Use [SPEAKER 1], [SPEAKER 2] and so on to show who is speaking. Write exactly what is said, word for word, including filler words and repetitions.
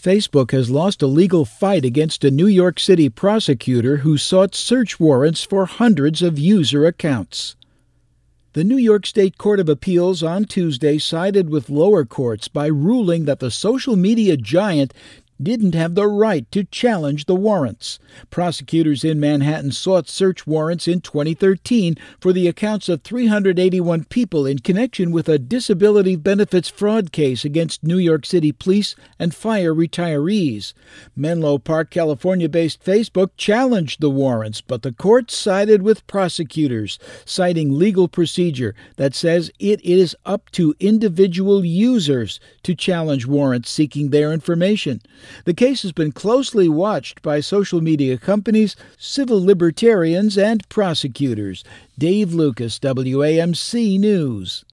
[SPEAKER 1] Facebook has lost a legal fight against a New York City prosecutor who sought search warrants for hundreds of user accounts. The New York State Court of Appeals on Tuesday sided with lower courts by ruling that the social media giant didn't have the right to challenge the warrants. Prosecutors in Manhattan sought search warrants in twenty thirteen for the accounts of three hundred eighty-one people in connection with a disability benefits fraud case against New York City police and fire retirees. Menlo Park, California-based Facebook challenged the warrants, but the court sided with prosecutors, citing legal procedure that says it is up to individual users to challenge warrants seeking their information. The case has been closely watched by social media companies, civil libertarians, and prosecutors. Dave Lucas, W A M C News.